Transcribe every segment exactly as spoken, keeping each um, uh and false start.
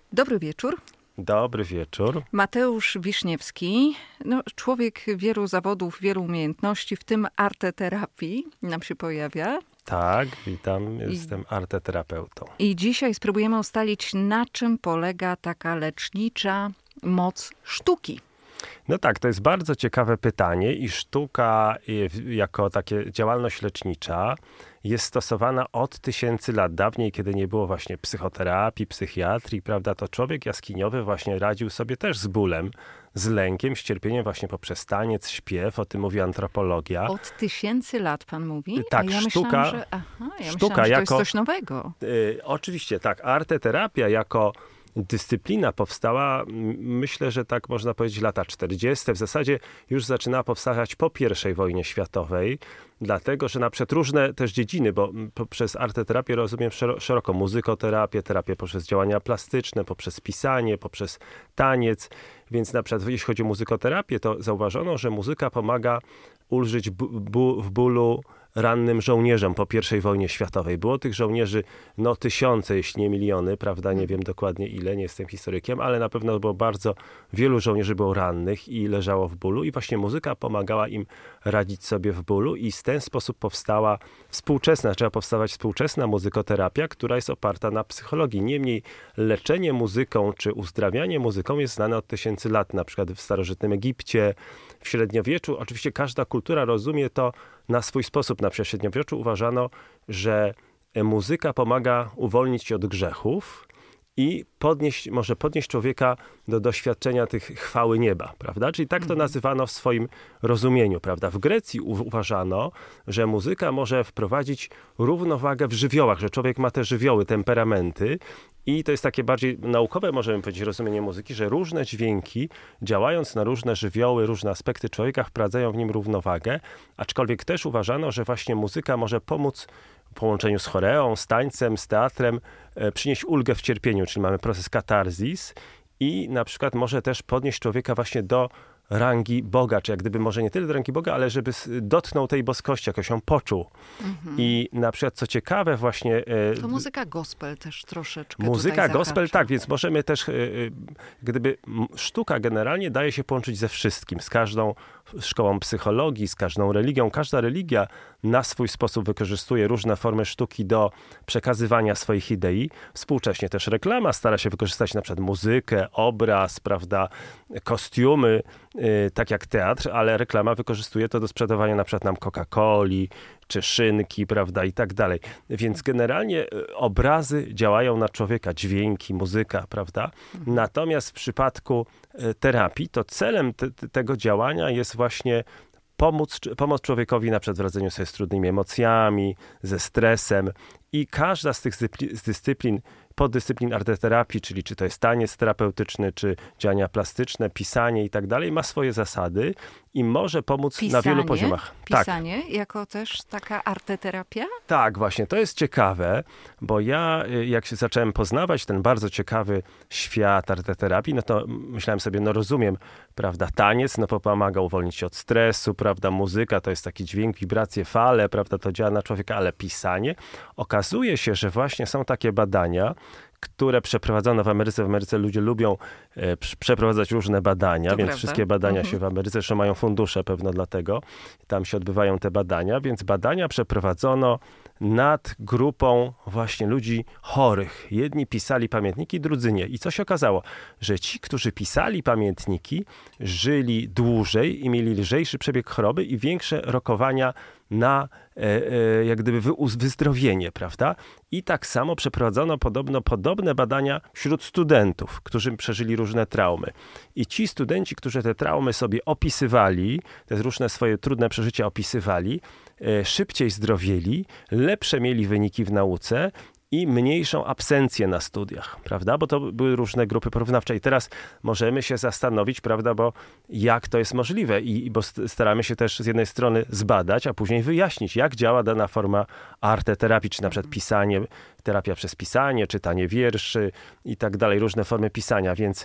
Dobry wieczór. Dobry wieczór. Mateusz Wiśniewski, no, człowiek wielu zawodów, wielu umiejętności, w tym arteterapii nam się pojawia. Tak, witam, jestem I, arteterapeutą. I dzisiaj spróbujemy ustalić, na czym polega taka lecznicza moc sztuki. No tak, to jest bardzo ciekawe pytanie i sztuka jako takie działalność lecznicza jest stosowana od tysięcy lat. Dawniej, kiedy nie było właśnie psychoterapii, psychiatrii, prawda, to człowiek jaskiniowy właśnie radził sobie też z bólem, z lękiem, z cierpieniem właśnie poprzez taniec, śpiew, o tym mówi antropologia. Od tysięcy lat pan mówi? Tak, A ja sztuka, myślałam, że, aha, ja sztuka myślałam, że jako, to jest coś nowego. Y, oczywiście, tak. Arteterapia jako dyscyplina powstała, myślę, że tak można powiedzieć, lata czterdzieste. W zasadzie już zaczynała powstawać po pierwszej wojnie światowej, dlatego, że na przykład różne też dziedziny, bo poprzez arteterapię rozumiem szeroko muzykoterapię, terapię poprzez działania plastyczne, poprzez pisanie, poprzez taniec. Więc na przykład jeśli chodzi o muzykoterapię, to zauważono, że muzyka pomaga ulżyć bu- w bólu rannym żołnierzom po pierwszej wojnie światowej. Było tych żołnierzy no tysiące, jeśli nie miliony, prawda, nie wiem dokładnie ile, nie jestem historykiem, ale na pewno było bardzo wielu żołnierzy było rannych i leżało w bólu i właśnie muzyka pomagała im radzić sobie w bólu i w ten sposób powstała współczesna, trzeba powstawać współczesna muzykoterapia, która jest oparta na psychologii. Niemniej leczenie muzyką czy uzdrawianie muzyką jest znane od tysięcy lat, na przykład w starożytnym Egipcie, w średniowieczu. Oczywiście każda kultura rozumie to na swój sposób. Na przykład w średniowieczu uważano, że muzyka pomaga uwolnić się od grzechów i podnieść, może podnieść człowieka do doświadczenia tych chwały nieba, prawda? Czyli tak to nazywano w swoim rozumieniu, prawda? W Grecji u- uważano, że muzyka może wprowadzić równowagę w żywiołach, że człowiek ma te żywioły, temperamenty i to jest takie bardziej naukowe, możemy powiedzieć, rozumienie muzyki, że różne dźwięki, działając na różne żywioły, różne aspekty człowieka, wprowadzają w nim równowagę, aczkolwiek też uważano, że właśnie muzyka może pomóc w połączeniu z choreą, z tańcem, z teatrem, e, przynieść ulgę w cierpieniu, czyli mamy proces katarzis i na przykład może też podnieść człowieka właśnie do rangi Boga, czy jak gdyby może nie tyle do rangi Boga, ale żeby dotknął tej boskości, jakoś ją poczuł. Mhm. I na przykład, co ciekawe właśnie... E, to muzyka gospel też troszeczkę Muzyka tutaj gospel, zahacza. tak, więc możemy też, e, gdyby sztuka generalnie daje się połączyć ze wszystkim, z każdą szkołą psychologii, z każdą religią. Każda religia na swój sposób wykorzystuje różne formy sztuki do przekazywania swoich idei. Współcześnie też reklama stara się wykorzystać na przykład muzykę, obraz, prawda, kostiumy, yy, tak jak teatr, ale reklama wykorzystuje to do sprzedawania na przykład nam Coca-Coli, czy szynki, prawda, i tak dalej. Więc generalnie obrazy działają na człowieka, dźwięki, muzyka, prawda. Natomiast w przypadku terapii, to celem te, tego działania jest właśnie pomóc, pomóc człowiekowi na przykład w radzeniu sobie z trudnymi emocjami, ze stresem i każda z tych z dyscyplin, poddyscyplin arteterapii, czyli czy to jest taniec terapeutyczny, czy działania plastyczne, pisanie i tak dalej, ma swoje zasady i może pomóc pisanie, na wielu poziomach. Pisanie tak. Jako też taka arteterapia? Tak, właśnie, to jest ciekawe, bo ja jak się zacząłem poznawać ten bardzo ciekawy świat arteterapii, no to myślałem sobie, no rozumiem, prawda, taniec, no pomaga uwolnić się od stresu, prawda, muzyka to jest taki dźwięk, wibracje, fale, prawda, to działa na człowieka, ale pisanie, okazuje się, że właśnie są takie badania, które przeprowadzono w Ameryce. W Ameryce ludzie lubią e, przeprowadzać różne badania, to więc prawda. wszystkie badania Mhm. się w Ameryce, zresztą mają fundusze pewno dlatego, tam się odbywają te badania, więc badania przeprowadzono nad grupą właśnie ludzi chorych. Jedni pisali pamiętniki, drudzy nie. I co się okazało? Że ci, którzy pisali pamiętniki, żyli dłużej i mieli lżejszy przebieg choroby i większe rokowania na e, e, jak gdyby wy, wyzdrowienie, prawda? I tak samo przeprowadzono podobno podobne badania wśród studentów, którzy przeżyli różne traumy. I ci studenci, którzy te traumy sobie opisywali, te różne swoje trudne przeżycia opisywali, e, szybciej zdrowieli, lepsze mieli wyniki w nauce i mniejszą absencję na studiach, prawda? Bo to były różne grupy porównawcze. I teraz możemy się zastanowić, prawda, bo jak to jest możliwe? I bo staramy się też z jednej strony zbadać, a później wyjaśnić, jak działa dana forma arteterapii, czy na przykład pisanie, terapia przez pisanie, czytanie wierszy i tak dalej, różne formy pisania, więc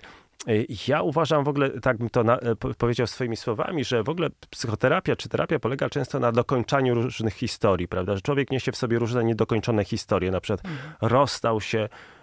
ja uważam w ogóle, tak bym to na, powiedział swoimi słowami, że w ogóle psychoterapia czy terapia polega często na dokończaniu różnych historii, prawda? Że człowiek niesie w sobie różne niedokończone historie, na przykład mhm. rozstał się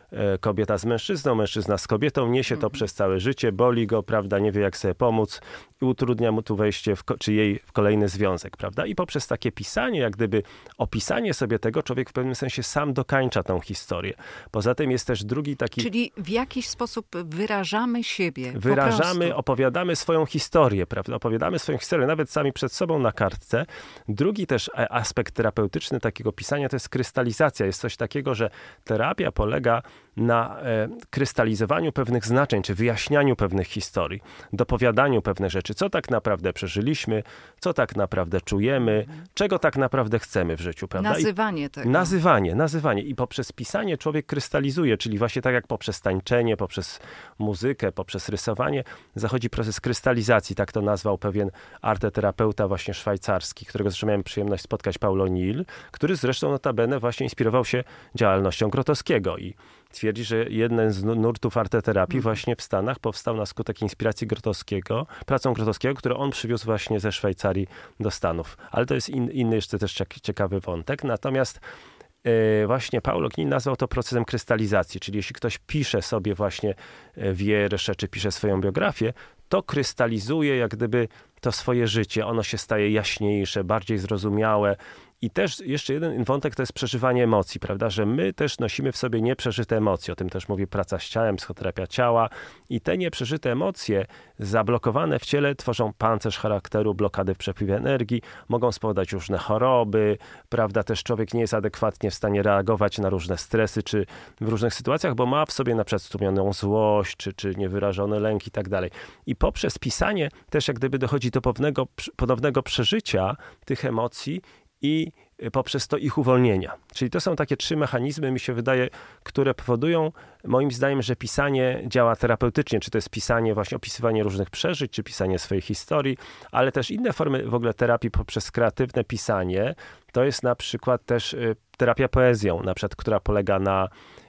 kobieta z mężczyzną, mężczyzna z kobietą, niesie to przez całe życie, boli go, prawda, nie wie jak sobie pomóc i utrudnia mu tu wejście, w, czy jej w kolejny związek, prawda? I poprzez takie pisanie, jak gdyby opisanie sobie tego, człowiek w pewnym sensie sam dokańcza tą historię. Poza tym jest też drugi taki... Czyli w jakiś sposób wyrażamy siebie. Wyrażamy, opowiadamy swoją historię, prawda? Opowiadamy swoją historię, nawet sami przed sobą na kartce. Drugi też aspekt terapeutyczny takiego pisania to jest krystalizacja. Jest coś takiego, że terapia polega na e, krystalizowaniu pewnych znaczeń, czy wyjaśnianiu pewnych historii, dopowiadaniu pewnych rzeczy, co tak naprawdę przeżyliśmy, co tak naprawdę czujemy, mhm. czego tak naprawdę chcemy w życiu, prawda? Nazywanie I, tego. Nazywanie, nazywanie. I poprzez pisanie człowiek krystalizuje, czyli właśnie tak jak poprzez tańczenie, poprzez muzykę, poprzez rysowanie, zachodzi proces krystalizacji, tak to nazwał pewien arteterapeuta właśnie szwajcarski, którego zresztą miałem przyjemność spotkać, Paulo Nil, który zresztą notabene właśnie inspirował się działalnością Grotowskiego i twierdzi, że jeden z nurtów arteterapii mm. właśnie w Stanach powstał na skutek inspiracji Grotowskiego, pracą Grotowskiego, którą on przywiózł właśnie ze Szwajcarii do Stanów. Ale to jest in, inny jeszcze też ciekawy wątek. Natomiast yy, właśnie Paulo Nil nazwał to procesem krystalizacji, czyli jeśli ktoś pisze sobie właśnie wiersze, czy pisze swoją biografię, to krystalizuje jak gdyby to swoje życie. Ono się staje jaśniejsze, bardziej zrozumiałe. I też jeszcze jeden wątek to jest przeżywanie emocji, prawda, że my też nosimy w sobie nieprzeżyte emocje, o tym też mówi praca z ciałem, psychoterapia ciała i te nieprzeżyte emocje zablokowane w ciele tworzą pancerz charakteru, blokady w przepływie energii, mogą spowodować różne choroby, prawda, też człowiek nie jest adekwatnie w stanie reagować na różne stresy, czy w różnych sytuacjach, bo ma w sobie na przykład stłumioną złość, czy, czy niewyrażony lęk i tak dalej. I poprzez pisanie też jak gdyby dochodzi do pewnego, ponownego przeżycia tych emocji i poprzez to ich uwolnienia. Czyli to są takie trzy mechanizmy, mi się wydaje, które powodują, moim zdaniem, że pisanie działa terapeutycznie. Czy to jest pisanie, właśnie opisywanie różnych przeżyć, czy pisanie swojej historii, ale też inne formy w ogóle terapii poprzez kreatywne pisanie. To jest na przykład też terapia poezją, na przykład, która polega na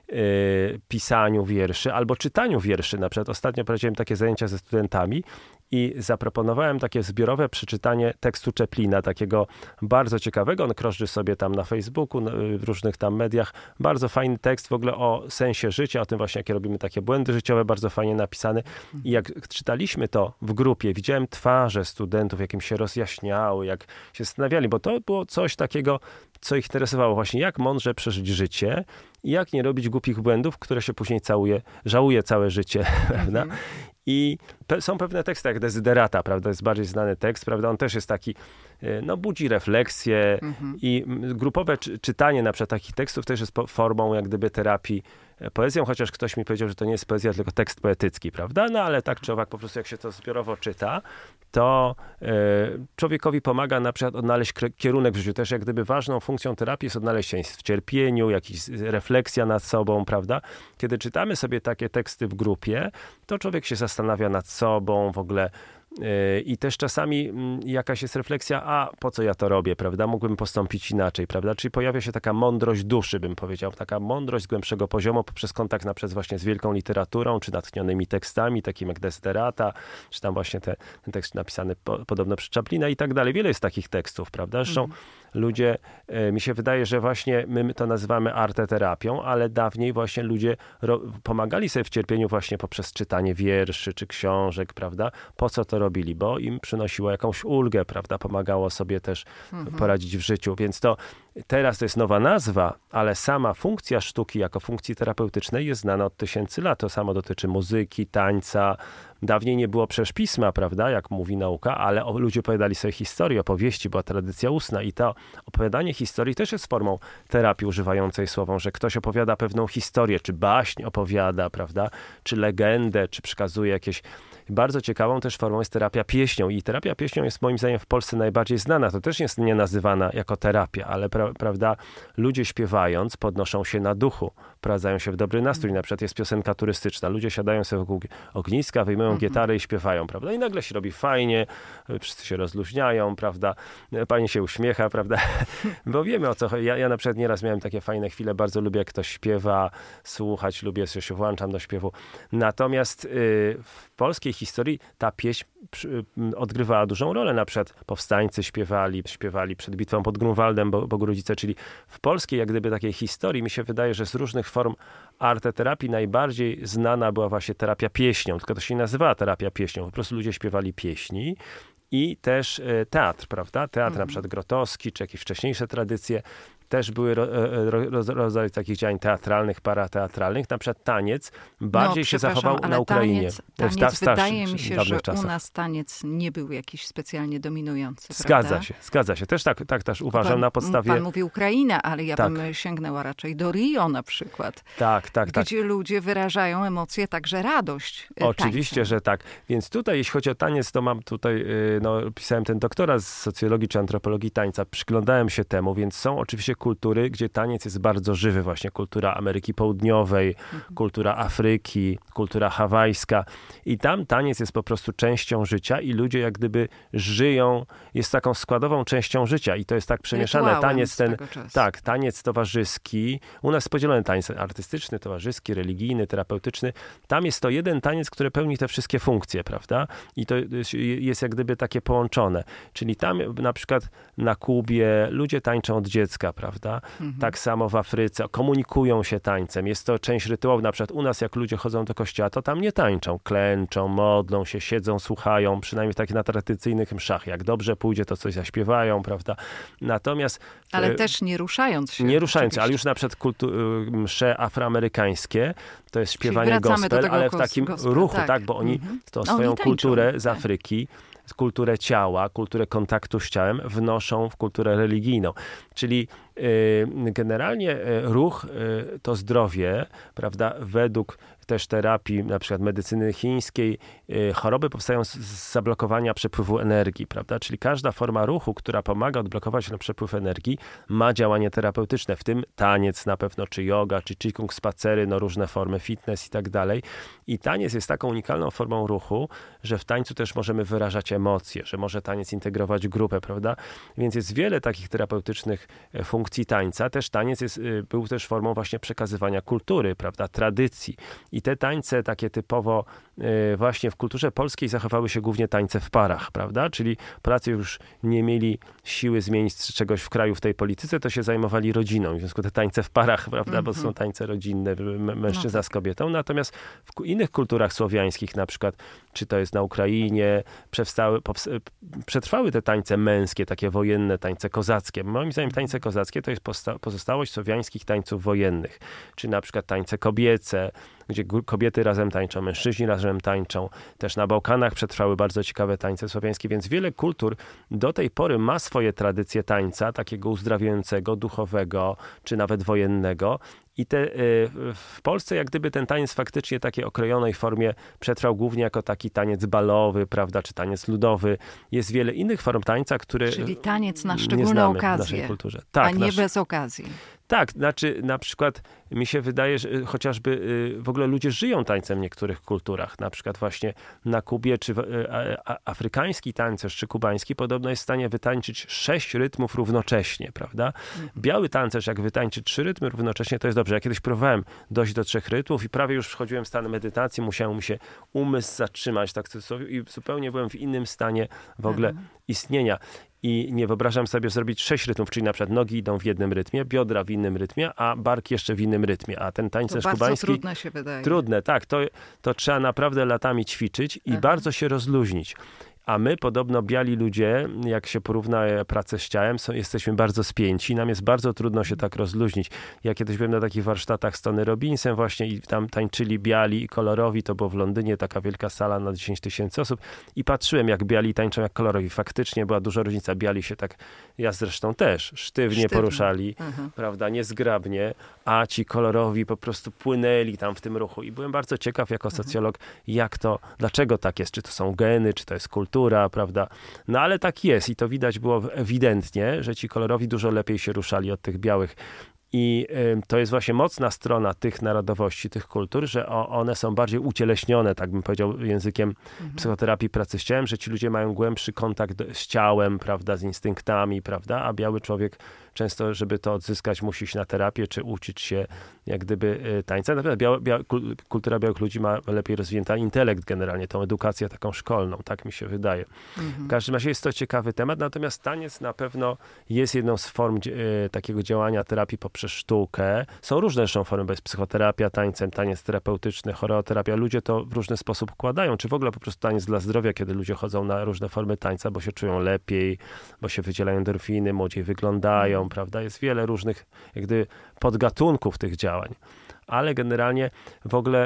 pisaniu wierszy albo czytaniu wierszy. Na przykład ostatnio prowadziłem takie zajęcia ze studentami i zaproponowałem takie zbiorowe przeczytanie tekstu Chaplina, takiego bardzo ciekawego. On krąży sobie tam na Facebooku, w różnych tam mediach. Bardzo fajny tekst w ogóle o sensie życia, o tym właśnie, jakie robimy takie błędy życiowe, bardzo fajnie napisany. I jak czytaliśmy to w grupie, widziałem twarze studentów, jak im się rozjaśniały, jak się zastanawiali, bo to było coś takiego, co ich interesowało. Właśnie jak mądrze przeżyć życie i jak nie robić głupich błędów, które się później całuje, żałuje całe życie, prawda? I pe- są pewne teksty, jak Desiderata, prawda, jest bardziej znany tekst, prawda, on też jest taki, no budzi refleksję mhm. i grupowe czy- czytanie na przykład takich tekstów też jest po- formą jak gdyby terapii poezją, chociaż ktoś mi powiedział, że to nie jest poezja, tylko tekst poetycki, prawda, no ale tak czy owak po prostu jak się to zbiorowo czyta, to e, człowiekowi pomaga na przykład odnaleźć k- kierunek w życiu. Też jak gdyby ważną funkcją terapii jest odnaleźć się w cierpieniu, jakaś refleksja nad sobą, prawda. Kiedy czytamy sobie takie teksty w grupie, to człowiek się zastanawia nad sobą, w ogóle i też czasami jakaś jest refleksja, a po co ja to robię, prawda? Mógłbym postąpić inaczej, prawda? Czyli pojawia się taka mądrość duszy, bym powiedział, taka mądrość z głębszego poziomu poprzez kontakt na przykład właśnie z wielką literaturą, czy natchnionymi tekstami, takim jak Desiderata, czy tam właśnie te, ten tekst napisany po, podobno przez Chaplina i tak dalej. Wiele jest takich tekstów, prawda? Zresztą mm. ludzie, e, mi się wydaje, że właśnie my to nazywamy arteterapią, ale dawniej właśnie ludzie ro, pomagali sobie w cierpieniu właśnie poprzez czytanie wierszy, czy książek, prawda? Po co to robili, bo im przynosiło jakąś ulgę, prawda, pomagało sobie też mhm. poradzić w życiu, więc to teraz to jest nowa nazwa, ale sama funkcja sztuki jako funkcji terapeutycznej jest znana od tysięcy lat. To samo dotyczy muzyki, tańca. Dawniej nie było przecież pisma, prawda, jak mówi nauka, ale ludzie opowiadali sobie historie, opowieści, była tradycja ustna i to opowiadanie historii też jest formą terapii używającej słową, że ktoś opowiada pewną historię, czy baśń opowiada, prawda, czy legendę, czy przekazuje jakieś. Bardzo ciekawą też formą jest terapia pieśnią i terapia pieśnią jest moim zdaniem w Polsce najbardziej znana. To też jest nie nazywana jako terapia, ale pra, prawda, ludzie śpiewając podnoszą się na duchu, wprowadzają się w dobry nastrój. Na przykład jest piosenka turystyczna. Ludzie siadają sobie wokół ogniska, wyjmują mhm. gitarę i śpiewają, prawda? I nagle się robi fajnie, wszyscy się rozluźniają, prawda? Pani się uśmiecha, prawda? Bo wiemy o co chodzi. Ja, ja na przykład nieraz miałem takie fajne chwile, bardzo lubię jak ktoś śpiewa, słuchać, lubię, że się włączam do śpiewu. Natomiast yy, w polskiej polskiej historii ta pieśń odgrywała dużą rolę. Na przykład powstańcy śpiewali, śpiewali przed bitwą pod Grunwaldem, Bogurodzice, czyli w polskiej jak gdyby takiej historii mi się wydaje, że z różnych form arteterapii najbardziej znana była właśnie terapia pieśnią, tylko to się nie nazywała terapia pieśnią, po prostu ludzie śpiewali pieśni. I też teatr, prawda? Teatr mm. na przykład Grotowski, czy jakieś wcześniejsze tradycje. Też były ro, ro, rodzaje takich działań teatralnych, parateatralnych. Na przykład taniec bardziej no, się zachował na Ukrainie. Taniec, taniec w starszych, wydaje mi się, że czasach. U nas taniec nie był jakiś specjalnie dominujący. Zgadza prawda? się, zgadza się. Też tak, tak też uważam pan, na podstawie... Pan mówi Ukraina, ale ja tak. bym sięgnęła raczej do Rio na przykład. Tak, tak, tak. Gdzie ludzie wyrażają emocje, także radość Oczywiście, tańcem. że tak. Więc tutaj, jeśli chodzi o taniec, to mam tutaj, no, pisałem ten doktorat z socjologii czy antropologii tańca. Przyglądałem się temu, więc są oczywiście kultury, gdzie taniec jest bardzo żywy, właśnie kultura Ameryki Południowej, mhm. kultura Afryki, kultura hawajska i tam taniec jest po prostu częścią życia i ludzie jak gdyby żyją, jest taką składową częścią życia i to jest tak przemieszane. Rytuałem taniec ten, czasu. tak, taniec towarzyski, u nas jest podzielony taniec artystyczny, towarzyski, religijny, terapeutyczny. Tam jest to jeden taniec, który pełni te wszystkie funkcje, prawda? I to jest jak gdyby takie połączone. Czyli tam na przykład na Kubie ludzie tańczą od dziecka, prawda? Mhm. Tak samo w Afryce, komunikują się tańcem. Jest to część rytuału. Na przykład u nas, jak ludzie chodzą do kościoła, to tam nie tańczą. Klęczą, modlą się, siedzą, słuchają, przynajmniej takie na tradycyjnych mszach. Jak dobrze pójdzie, to coś zaśpiewają, prawda? Natomiast... Ale też nie ruszając się. Nie ruszając się, ale już na przykład kultu, msze afroamerykańskie, to jest śpiewanie gospel, ale w takim gospel, ruchu, tak, tak bo oni mhm. to swoją oni kulturę tańczą, z Afryki, tak. kulturę ciała, kulturę kontaktu z ciałem wnoszą w kulturę religijną. Czyli y, generalnie y, ruch y, to zdrowie, prawda, według też terapii, na przykład medycyny chińskiej, y, choroby powstają z, z zablokowania przepływu energii, prawda, czyli każda forma ruchu, która pomaga odblokować ten przepływ energii, ma działanie terapeutyczne, w tym taniec na pewno, czy yoga, czy qigong, spacery, no różne formy fitness i tak dalej. I taniec jest taką unikalną formą ruchu, że w tańcu też możemy wyrażać emocje, że może taniec integrować grupę, prawda, więc jest wiele takich terapeutycznych funkcji tańca. Też taniec jest, był też formą właśnie przekazywania kultury, prawda, tradycji. I te tańce takie typowo właśnie w kulturze polskiej zachowały się głównie tańce w parach, prawda? Czyli Polacy już nie mieli siły zmienić czegoś w kraju w tej polityce, to się zajmowali rodziną. W związku z tym tańce w parach, prawda? Mm-hmm. Bo są tańce rodzinne, mężczyzna no. z kobietą. Natomiast w innych kulturach słowiańskich, na przykład, czy to jest na Ukrainie, przewstały, przetrwały te tańce męskie, takie wojenne, tańce kozackie. Moim zdaniem tańce kozackie to jest pozostałość słowiańskich tańców wojennych. Czy na przykład tańce kobiece, gdzie kobiety razem tańczą, mężczyźni razem tańczą. Też na Bałkanach przetrwały bardzo ciekawe tańce słowiańskie, więc wiele kultur do tej pory ma swoje tradycje tańca, takiego uzdrawiającego, duchowego, czy nawet wojennego. I te, w Polsce jak gdyby ten taniec faktycznie w takiej okrojonej formie przetrwał głównie jako taki taniec balowy, prawda, czy taniec ludowy. Jest wiele innych form tańca, które Czyli taniec na szczególne okazje, w naszej kulturze. Tak, a nie nasz... bez okazji. Tak, znaczy na przykład mi się wydaje, że chociażby w ogóle ludzie żyją tańcem w niektórych kulturach. Na przykład właśnie na Kubie, czy afrykański tancerz, czy kubański podobno jest w stanie wytańczyć sześć rytmów równocześnie, prawda? Biały tancerz, jak wytańczy trzy rytmy równocześnie, to jest dobrze. Ja kiedyś próbowałem dojść do trzech rytmów i prawie już wchodziłem w stan medytacji, musiał mi się umysł zatrzymać, tak cudzysłowie, i zupełnie byłem w innym stanie w ogóle mhm. istnienia. I nie wyobrażam sobie zrobić sześć rytmów, czyli na przykład nogi idą w jednym rytmie, biodra w innym rytmie, a bark jeszcze w innym rytmie. A ten tańcerz kubański... bardzo trudne się wydaje. Trudne, tak. To, to trzeba naprawdę latami ćwiczyć i Aha. bardzo się rozluźnić. A my, podobno biali ludzie, jak się porówna pracę z ciałem, są, jesteśmy bardzo spięci. Nam jest bardzo trudno się tak rozluźnić. Ja kiedyś byłem na takich warsztatach z Tony Robbinsem właśnie i tam tańczyli biali i kolorowi. To było w Londynie, taka wielka sala na dziesięć tysięcy osób. I patrzyłem, jak biali tańczą, jak kolorowi. Faktycznie była duża różnica. Biali się tak, ja zresztą też, sztywnie, sztywnie. poruszali, Aha. prawda, niezgrabnie, a ci kolorowi po prostu płynęli tam w tym ruchu. I byłem bardzo ciekaw jako socjolog, jak to, dlaczego tak jest. Czy to są geny, czy to jest kultura, prawda? No ale tak jest i to widać było ewidentnie, że ci kolorowi dużo lepiej się ruszali od tych białych. I y, to jest właśnie mocna strona tych narodowości, tych kultur, że o, one są bardziej ucieleśnione, tak bym powiedział językiem mhm. psychoterapii pracy z ciałem, że ci ludzie mają głębszy kontakt z ciałem, prawda, z instynktami, prawda, a biały człowiek często, żeby to odzyskać, musi iść na terapię, czy uczyć się jak gdyby tańca. Naprawdę biała, biała, kultura białych ludzi ma lepiej rozwinięty intelekt generalnie, tą edukację taką szkolną, tak mi się wydaje. Mhm. W każdym razie jest to ciekawy temat, natomiast taniec na pewno jest jedną z form e, takiego działania terapii poprzez sztukę. Są różne zresztą formy, bo jest psychoterapia tańcem, taniec terapeutyczny, choreoterapia. Ludzie to w różny sposób układają, czy w ogóle po prostu taniec dla zdrowia, kiedy ludzie chodzą na różne formy tańca, bo się czują lepiej, bo się wydzielają endorfiny, młodziej wyglądają, mhm. prawda? Jest wiele różnych jak gdyby podgatunków tych działań. Ale generalnie w ogóle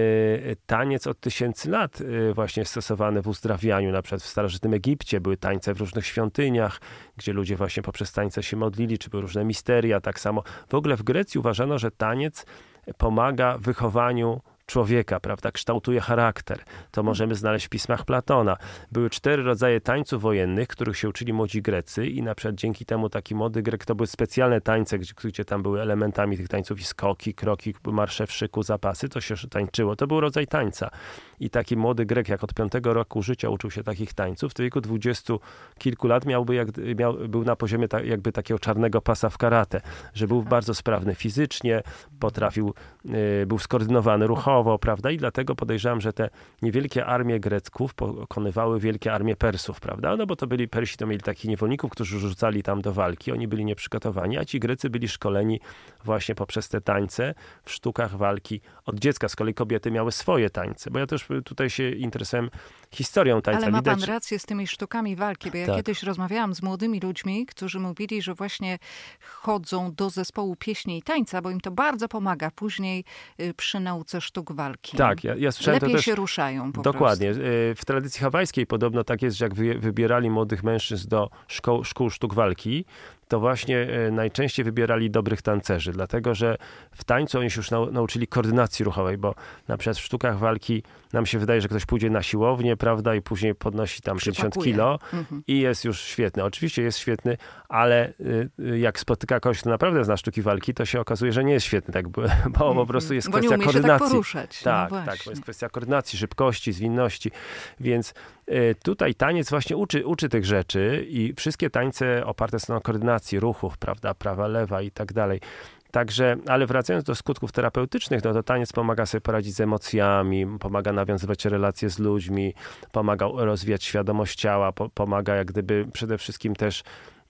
y, taniec od tysięcy lat y, właśnie stosowany w uzdrawianiu. Na przykład w starożytnym Egipcie były tańce w różnych świątyniach, gdzie ludzie właśnie poprzez tańce się modlili, czy były różne misteria. Tak samo w ogóle w Grecji uważano, że taniec pomaga w wychowaniu człowieka, prawda, kształtuje charakter. To możemy znaleźć w pismach Platona. Były cztery rodzaje tańców wojennych, których się uczyli młodzi Grecy i na przykład dzięki temu taki młody Grek, to były specjalne tańce, gdzie, gdzie tam były elementami tych tańców i skoki, kroki, marsze w szyku, zapasy, to się tańczyło. To był rodzaj tańca. I taki młody Grek, jak od piątego roku życia uczył się takich tańców, w wieku dwudziestu kilku lat miałby jak, miał, był na poziomie ta, jakby takiego czarnego pasa w karate, że był bardzo sprawny fizycznie, potrafił, y, był skoordynowany ruchowo, prawda? I dlatego podejrzewam, że te niewielkie armie Grecków pokonywały wielkie armie Persów, prawda? No bo to byli, Persi to mieli takich niewolników, którzy rzucali tam do walki, oni byli nieprzygotowani, a ci Grecy byli szkoleni właśnie poprzez te tańce w sztukach walki od dziecka. Z kolei kobiety miały swoje tańce, bo ja też tutaj się interesowałem historią tańca. Ale ma Widać... pan rację z tymi sztukami walki, bo ja tak. kiedyś rozmawiałam z młodymi ludźmi, którzy mówili, że właśnie chodzą do zespołu pieśni i tańca, bo im to bardzo pomaga później przy nauce sztuk walki. Tak, ja, ja słyszałem Lepiej to też, się ruszają po dokładnie. prostu. W tradycji hawajskiej podobno tak jest, że jak wy, wybierali młodych mężczyzn do szkoł, szkół sztuk walki, to właśnie najczęściej wybierali dobrych tancerzy, dlatego że w tańcu oni się już nau, nauczyli koordynacji ruchowej, bo na przykład w sztukach walki nam się wydaje, że ktoś pójdzie na siłownię, prawda, i później podnosi tam pięćdziesiąt kilo mhm. i jest już świetny. Oczywiście jest świetny, ale jak spotyka kogoś, kto naprawdę zna sztuki walki, to się okazuje, że nie jest świetny, tak, bo mhm. po prostu jest bo kwestia nie koordynacji. Się tak poruszać. Tak, no tak, bo jest kwestia koordynacji, szybkości, zwinności, więc y, tutaj taniec właśnie uczy, uczy tych rzeczy i wszystkie tańce oparte są na koordynacji ruchów, prawda, prawa, lewa i tak dalej. Także, ale wracając do skutków terapeutycznych, no to taniec pomaga sobie poradzić z emocjami, pomaga nawiązywać relacje z ludźmi, pomaga rozwijać świadomość ciała, po, pomaga jak gdyby przede wszystkim też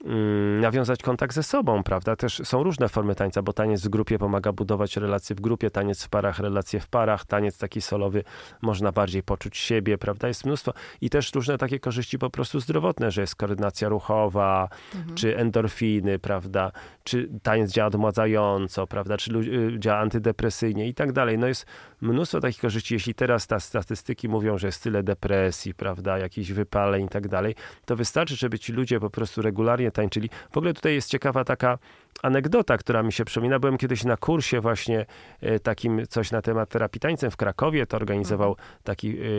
mm, nawiązać kontakt ze sobą, prawda? Też są różne formy tańca, bo taniec w grupie pomaga budować relacje w grupie, taniec w parach, relacje w parach, taniec taki solowy można bardziej poczuć siebie, prawda? Jest mnóstwo i też różne takie korzyści po prostu zdrowotne, że jest koordynacja ruchowa, mhm. czy endorfiny, prawda? Czy taniec działa odmładzająco, prawda? Czy y, działa antydepresyjnie i tak dalej. No jest mnóstwo takich korzyści. Jeśli teraz ta statystyki mówią, że jest tyle depresji, prawda? Jakichś wypaleń i tak dalej, to wystarczy, żeby ci ludzie po prostu regularnie tańczyli. W ogóle tutaj jest ciekawa taka anegdota, która mi się przypomina. Byłem kiedyś na kursie właśnie y, takim coś na temat terapii tańcem w Krakowie. To organizował taki y,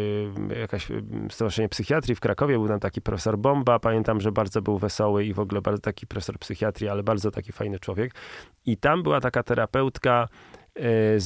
y, jakaś stowarzyszenie psychiatrii w Krakowie. Był tam taki profesor Bomba. Pamiętam, że bardzo był wesoły i w ogóle bardzo taki profesor psychiatrii, ale bardzo taki fajny człowiek. I tam była taka terapeutka y,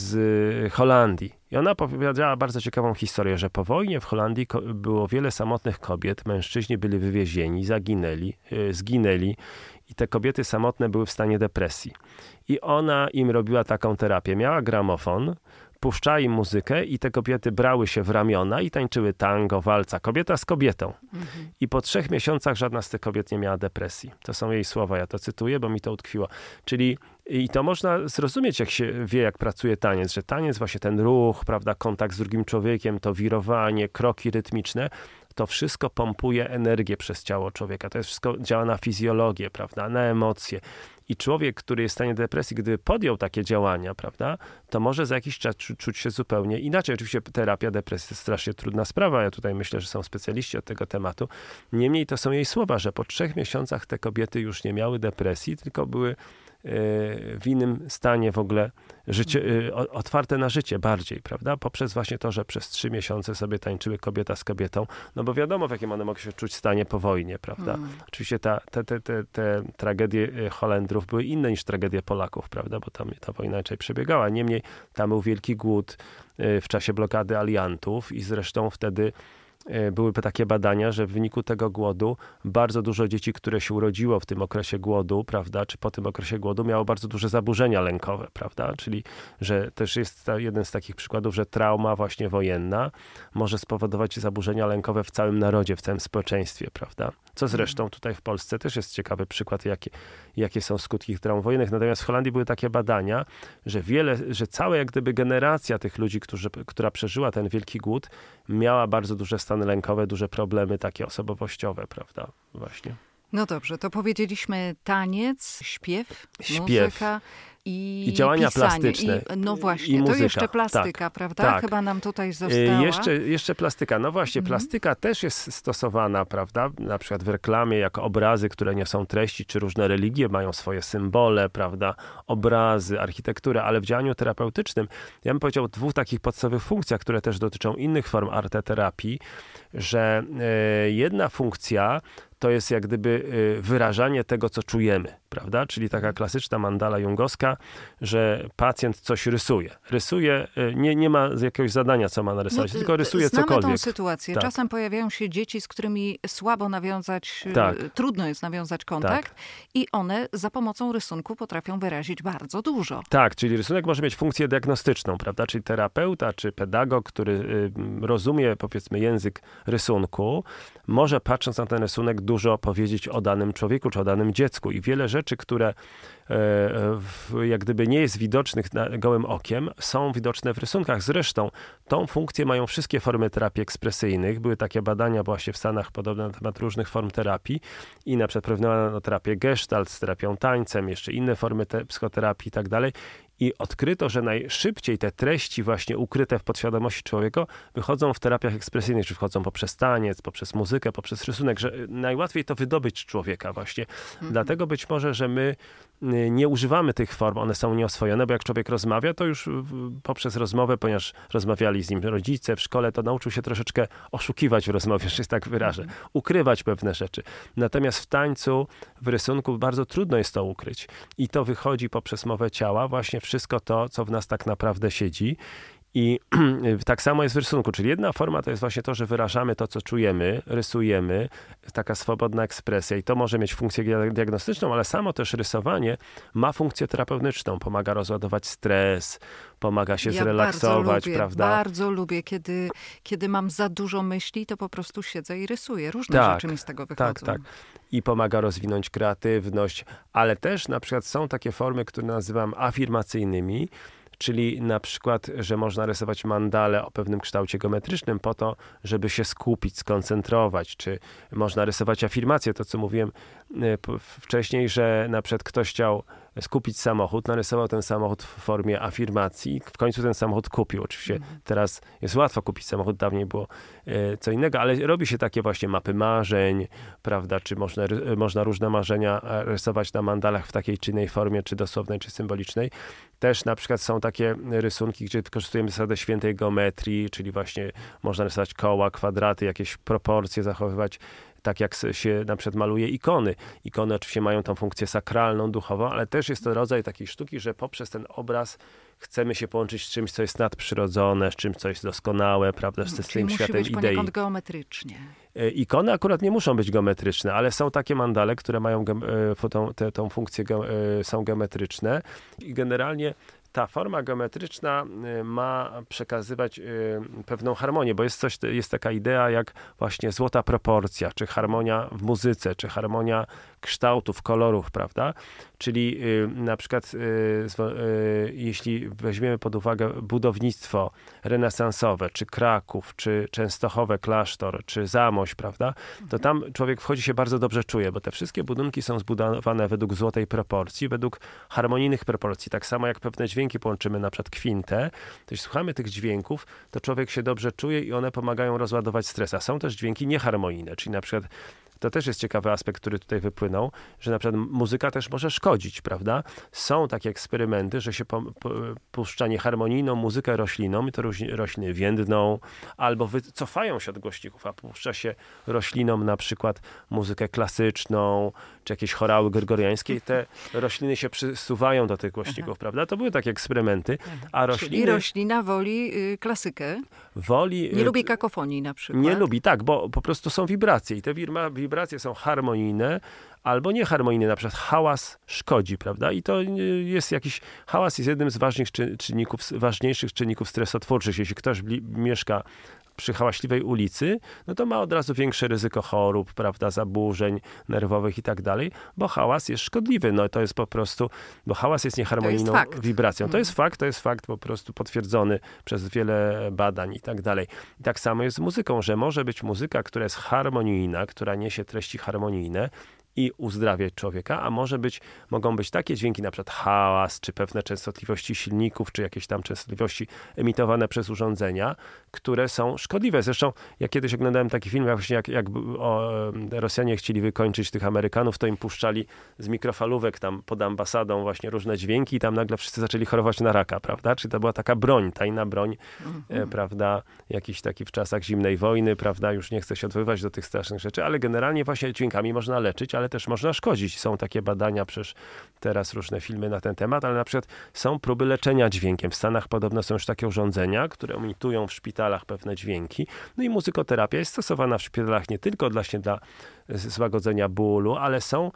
z Holandii. I ona opowiedziała bardzo ciekawą historię, że po wojnie w Holandii było wiele samotnych kobiet. Mężczyźni byli wywiezieni, zaginęli, y, zginęli. I te kobiety samotne były w stanie depresji. I ona im robiła taką terapię. Miała gramofon, puszczała im muzykę i te kobiety brały się w ramiona i tańczyły tango, walca. Kobieta z kobietą. Mhm. I po trzech miesiącach żadna z tych kobiet nie miała depresji. To są jej słowa, ja to cytuję, bo mi to utkwiło. Czyli i to można zrozumieć, jak się wie, jak pracuje taniec, że taniec, właśnie ten ruch, prawda, kontakt z drugim człowiekiem, to wirowanie, kroki rytmiczne, to wszystko pompuje energię przez ciało człowieka. To jest wszystko działa na fizjologię, prawda, na emocje. I człowiek, który jest w stanie depresji, gdyby podjął takie działania, prawda, to może za jakiś czas czu, czuć się zupełnie inaczej. Oczywiście terapia depresji jest strasznie trudna sprawa. Ja tutaj myślę, że są specjaliści od tego tematu. Niemniej to są jej słowa, że po trzech miesiącach te kobiety już nie miały depresji, tylko były w innym stanie w ogóle życie, otwarte na życie bardziej, prawda? Poprzez właśnie to, że przez trzy miesiące sobie tańczyły kobieta z kobietą, no bo wiadomo, w jakim one mogły się czuć w stanie po wojnie, prawda? Mm. Oczywiście ta, te, te, te, te tragedie Holendrów były inne niż tragedie Polaków, prawda? Bo tam ta wojna inaczej przebiegała. Niemniej tam był wielki głód w czasie blokady aliantów i zresztą wtedy były takie badania, że w wyniku tego głodu bardzo dużo dzieci, które się urodziło w tym okresie głodu, prawda, czy po tym okresie głodu, miało bardzo duże zaburzenia lękowe, prawda, czyli, że też jest jeden z takich przykładów, że trauma właśnie wojenna może spowodować zaburzenia lękowe w całym narodzie, w całym społeczeństwie, prawda. Co zresztą tutaj w Polsce też jest ciekawy przykład, jakie, jakie są skutki traum wojennych. Natomiast w Holandii były takie badania, że wiele, że cała jak gdyby generacja tych ludzi, którzy, która przeżyła ten wielki głód, miała bardzo duże stany lękowe, duże problemy takie osobowościowe, prawda, właśnie. No dobrze, to powiedzieliśmy taniec, śpiew, śpiew. muzyka i, I działania pisanie. plastyczne. I, no właśnie, I to muzyka. jeszcze plastyka, tak, prawda? Tak. Chyba nam tutaj została. Jeszcze, jeszcze plastyka. No właśnie, mhm. plastyka też jest stosowana, prawda? Na przykład w reklamie jako obrazy, które niosą treści, czy różne religie mają swoje symbole, prawda? Obrazy, architekturę, ale w działaniu terapeutycznym, ja bym powiedział o dwóch takich podstawowych funkcjach, które też dotyczą innych form arteterapii, że e, jedna funkcja to jest jak gdyby wyrażanie tego, co czujemy, prawda? Czyli taka klasyczna mandala jungowska, że pacjent coś rysuje. Rysuje, nie, nie ma jakiegoś zadania, co ma narysować, no, tylko rysuje znamy cokolwiek. Znamy tą sytuację. Tak. Czasem pojawiają się dzieci, z którymi słabo nawiązać, tak. trudno jest nawiązać kontakt tak. i one za pomocą rysunku potrafią wyrazić bardzo dużo. Tak, czyli rysunek może mieć funkcję diagnostyczną, prawda? Czyli terapeuta czy pedagog, który y, rozumie, powiedzmy, język rysunku, może patrząc na ten rysunek dużo powiedzieć o danym człowieku czy o danym dziecku i wiele rzeczy, które w, jak gdyby nie jest widocznych na, gołym okiem, są widoczne w rysunkach. Zresztą tą funkcję mają wszystkie formy terapii ekspresyjnych. Były takie badania właśnie w Stanach podobne na temat różnych form terapii i na przykład porównywano terapię gestalt z terapią tańcem, jeszcze inne formy te, psychoterapii i tak dalej. I odkryto, że najszybciej te treści właśnie ukryte w podświadomości człowieka wychodzą w terapiach ekspresyjnych, czy wchodzą poprzez taniec, poprzez muzykę, poprzez rysunek, że najłatwiej to wydobyć z człowieka właśnie. Mhm. Dlatego być może, że my nie używamy tych form, one są nieoswojone, bo jak człowiek rozmawia, to już poprzez rozmowę, ponieważ rozmawiali z nim rodzice w szkole, to nauczył się troszeczkę oszukiwać w rozmowie, że się tak wyrażę, ukrywać pewne rzeczy. Natomiast w tańcu, w rysunku bardzo trudno jest to ukryć. I to wychodzi poprzez mowę ciała, właśnie wszystko to, co w nas tak naprawdę siedzi. I tak samo jest w rysunku, czyli jedna forma to jest właśnie to, że wyrażamy to, co czujemy, rysujemy, taka swobodna ekspresja i to może mieć funkcję diagnostyczną, ale samo też rysowanie ma funkcję terapeutyczną, pomaga rozładować stres, pomaga się ja zrelaksować, bardzo lubię, prawda? Bardzo lubię, kiedy, kiedy mam za dużo myśli, to po prostu siedzę i rysuję. Różne tak, rzeczy mi z tego wychodzą. Tak, tak. I pomaga rozwinąć kreatywność, ale też na przykład są takie formy, które nazywam afirmacyjnymi, czyli na przykład, że można rysować mandale o pewnym kształcie geometrycznym po to, żeby się skupić, skoncentrować, czy można rysować afirmacje, to co mówiłem wcześniej, że na przykład ktoś chciał skupić samochód, narysował ten samochód w formie afirmacji, w końcu ten samochód kupił. Oczywiście mhm. teraz jest łatwo kupić samochód, dawniej było e, co innego, ale robi się takie właśnie mapy marzeń, prawda, czy można, można różne marzenia rysować na mandalach w takiej czy innej formie, czy dosłownej, czy symbolicznej. Też na przykład są takie rysunki, gdzie wykorzystujemy zasadę świętej geometrii, czyli właśnie można rysować koła, kwadraty, jakieś proporcje zachowywać, tak jak się na przykład maluje ikony. Ikony oczywiście mają tą funkcję sakralną, duchową, ale też jest to rodzaj takiej sztuki, że poprzez ten obraz chcemy się połączyć z czymś, co jest nadprzyrodzone, z czymś, co jest doskonałe, prawda, z Czyli tym musi światem być idei. poniekąd geometrycznie. Ikony akurat nie muszą być geometryczne, ale są takie mandale, które mają tą, tę, tą funkcję, są geometryczne i generalnie ta forma geometryczna ma przekazywać pewną harmonię, bo jest coś, jest taka idea jak właśnie złota proporcja, czy harmonia w muzyce, czy harmonia kształtów, kolorów, prawda? Czyli na przykład jeśli weźmiemy pod uwagę budownictwo renesansowe, czy Kraków, czy Częstochowe klasztor, czy Zamość, prawda? To tam człowiek wchodzi się bardzo dobrze czuje, bo te wszystkie budynki są zbudowane według złotej proporcji, według harmonijnych proporcji. Tak samo jak pewne dźwięki połączymy, na przykład kwintę, to jeśli słuchamy tych dźwięków, to człowiek się dobrze czuje i one pomagają rozładować stres. A są też dźwięki nieharmonijne, czyli na przykład to też jest ciekawy aspekt, który tutaj wypłynął, że na przykład muzyka też może szkodzić, prawda? Są takie eksperymenty, że się po, po, puszcza nieharmonijną muzykę roślinom i to rośliny więdną, albo wycofają się od głośników, a puszcza się roślinom na przykład muzykę klasyczną, czy jakieś chorały gregoriańskie i te rośliny się przysuwają do tych głośników, Aha. prawda? To były takie eksperymenty. A rośliny... Czyli roślina woli y, klasykę? Woli... Nie y, lubi kakofonii na przykład? Nie lubi, tak, bo po prostu są wibracje i te wibracje są harmonijne, albo nieharmonijne, na przykład hałas szkodzi, prawda? I to jest jakiś, hałas jest jednym z ważnych czynników, ważniejszych czynników stresotwórczych. Jeśli ktoś bli, mieszka przy hałaśliwej ulicy, no to ma od razu większe ryzyko chorób, prawda, zaburzeń nerwowych i tak dalej, bo hałas jest szkodliwy. No to jest po prostu, bo hałas jest nieharmonijną to jest wibracją. To jest fakt, to jest fakt po prostu potwierdzony przez wiele badań i tak dalej. I tak samo jest z muzyką, że może być muzyka, która jest harmonijna, która niesie treści harmonijne, i uzdrawiać człowieka, a może być, mogą być takie dźwięki, na przykład hałas, czy pewne częstotliwości silników, czy jakieś tam częstotliwości emitowane przez urządzenia, które są szkodliwe. Zresztą ja kiedyś oglądałem taki film, jak właśnie jak, jak o, Rosjanie chcieli wykończyć tych Amerykanów, to im puszczali z mikrofalówek tam pod ambasadą właśnie różne dźwięki i tam nagle wszyscy zaczęli chorować na raka, prawda? Czyli to była taka broń, tajna broń, mhm. e, prawda? Jakiś taki w czasach zimnej wojny, prawda? Już nie chcę się odwoływać do tych strasznych rzeczy, ale generalnie właśnie dźwiękami można leczyć, ale ale też można szkodzić. Są takie badania, przecież teraz różne filmy na ten temat, ale na przykład są próby leczenia dźwiękiem. W Stanach podobno są już takie urządzenia, które emitują w szpitalach pewne dźwięki. No i muzykoterapia jest stosowana w szpitalach nie tylko właśnie dla złagodzenia bólu, ale są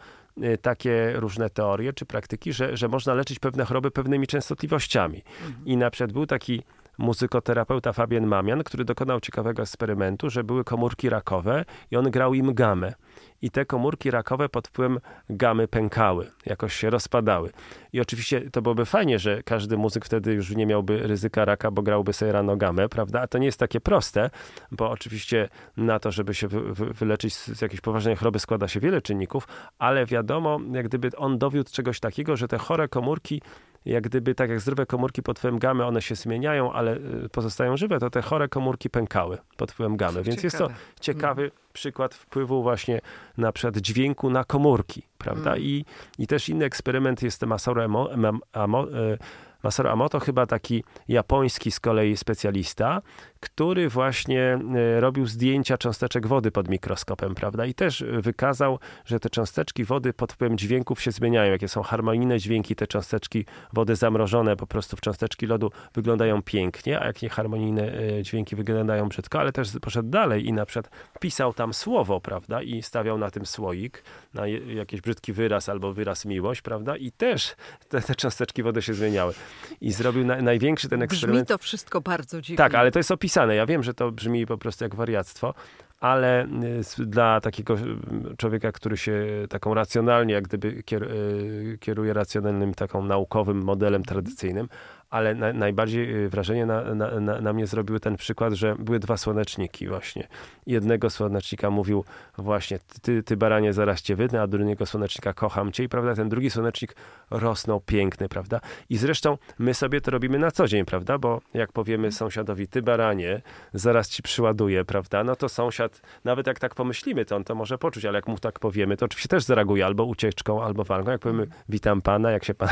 takie różne teorie czy praktyki, że, że można leczyć pewne choroby pewnymi częstotliwościami. Mhm. I na przykład był taki muzykoterapeuta Fabian Mamian, który dokonał ciekawego eksperymentu, że były komórki rakowe i on grał im gamę. I te komórki rakowe pod wpływem gamy pękały, jakoś się rozpadały. I oczywiście to byłoby fajnie, że każdy muzyk wtedy już nie miałby ryzyka raka, bo grałby sobie rano gamę, prawda? A to nie jest takie proste, bo oczywiście na to, żeby się wy, wy, wyleczyć z jakiejś poważnej choroby składa się wiele czynników, ale wiadomo, jak gdyby on dowiódł czegoś takiego, że te chore komórki, jak gdyby, tak jak zdrowe komórki pod wpływem gamy, one się zmieniają, ale pozostają żywe, to te chore komórki pękały pod wpływem gamy. Więc ciekawe. Jest to ciekawy mm. przykład wpływu właśnie na przykład dźwięku na komórki, prawda? Mm. I, I też inny eksperyment jest Masaru Emo, Amo, Masaru Emoto, chyba taki japoński z kolei specjalista, który właśnie robił zdjęcia cząsteczek wody pod mikroskopem, prawda? I też wykazał, że te cząsteczki wody pod wpływem dźwięków się zmieniają. Jakie są harmonijne dźwięki, te cząsteczki wody zamrożone po prostu w cząsteczki lodu wyglądają pięknie, a jak nieharmonijne dźwięki wyglądają brzydko, ale też poszedł dalej i na przykład pisał tam słowo, prawda? I stawiał na tym słoik, na jakiś brzydki wyraz albo wyraz miłość, prawda? I też te, te cząsteczki wody się zmieniały. I zrobił na, największy ten eksperyment. Brzmi to wszystko bardzo dziwnie. Tak, ale to jest opisane. Ja wiem, że to brzmi po prostu jak wariactwo, ale dla takiego człowieka, który się taką racjonalnie, jak gdyby kieruje racjonalnym, taką naukowym modelem tradycyjnym, ale na, najbardziej wrażenie na, na, na, na mnie zrobiły ten przykład, że były dwa słoneczniki właśnie. Jednego słonecznika mówił właśnie, ty, ty baranie, zaraz cię wydnę, a drugiego słonecznika kocham cię i prawda, ten drugi słonecznik rosnął piękny, prawda? I zresztą my sobie to robimy na co dzień, prawda? Bo jak powiemy sąsiadowi, ty baranie, zaraz ci przyładuję, prawda? No to sąsiad, nawet jak tak pomyślimy, to on to może poczuć, ale jak mu tak powiemy, to oczywiście też zareaguje albo ucieczką, albo walką. Jak powiemy, witam pana, jak się pan...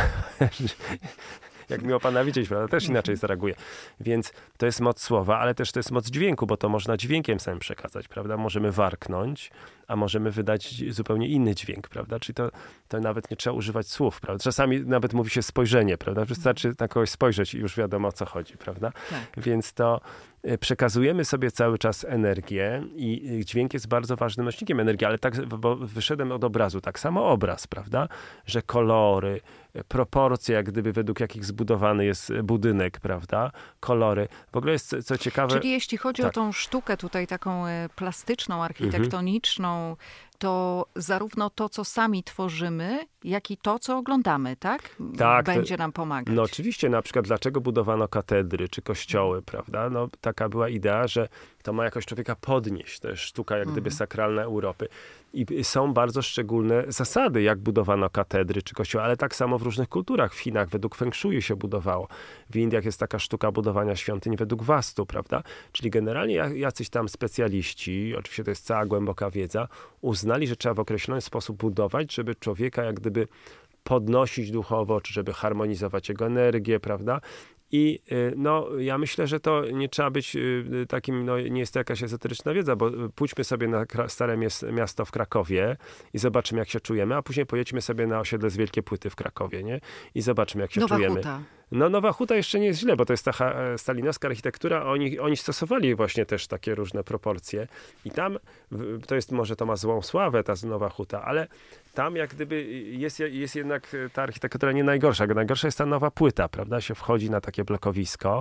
Jak miło pana widzieć, prawda? Też inaczej zareaguje. Więc to jest moc słowa, ale też to jest moc dźwięku, bo to można dźwiękiem samym przekazać, prawda? Możemy warknąć, a możemy wydać zupełnie inny dźwięk, prawda? Czyli to, to nawet nie trzeba używać słów, prawda? Czasami nawet mówi się spojrzenie, prawda? Wystarczy na kogoś spojrzeć i już wiadomo, o co chodzi, prawda? Tak. Więc to przekazujemy sobie cały czas energię i dźwięk jest bardzo ważnym nośnikiem energii, ale tak, bo wyszedłem od obrazu, tak samo obraz, prawda? Że kolory, proporcje, jak gdyby według jakich zbudowany jest budynek, prawda? Kolory. W ogóle jest co ciekawe... Czyli jeśli chodzi tak. o tą sztukę tutaj taką plastyczną, architektoniczną, mhm. to zarówno to, co sami tworzymy, jak i to, co oglądamy, tak? Tak. Będzie nam pomagać. No oczywiście, na przykład dlaczego budowano katedry czy kościoły, prawda? No taka była idea, że to ma jakoś człowieka podnieść. To jest sztuka jak gdyby sakralna Europy. I są bardzo szczególne zasady, jak budowano katedry czy kościoły, ale tak samo w różnych kulturach. W Chinach według Feng Shui się budowało. W Indiach jest taka sztuka budowania świątyń według Wastu, prawda? Czyli generalnie jacyś tam specjaliści, oczywiście to jest cała głęboka wiedza, uznali, że trzeba w określony sposób budować, żeby człowieka jak gdyby podnosić duchowo, czy żeby harmonizować jego energię, prawda? I no, ja myślę, że to nie trzeba być takim, no nie jest to jakaś ezoteryczna wiedza, bo pójdźmy sobie na stare miasto w Krakowie i zobaczymy, jak się czujemy, a później pojedźmy sobie na osiedle z Wielkie Płyty w Krakowie, nie? I zobaczymy, jak się Nowa czujemy. Huta. No Nowa Huta jeszcze nie jest źle, bo to jest ta stalinowska architektura. Oni, oni stosowali właśnie też takie różne proporcje. I tam, to jest, może to ma złą sławę, ta Nowa Huta, ale tam jak gdyby jest, jest jednak ta architektura nie najgorsza. Najgorsza jest ta Nowa Płyta, prawda? Się wchodzi na takie blokowisko.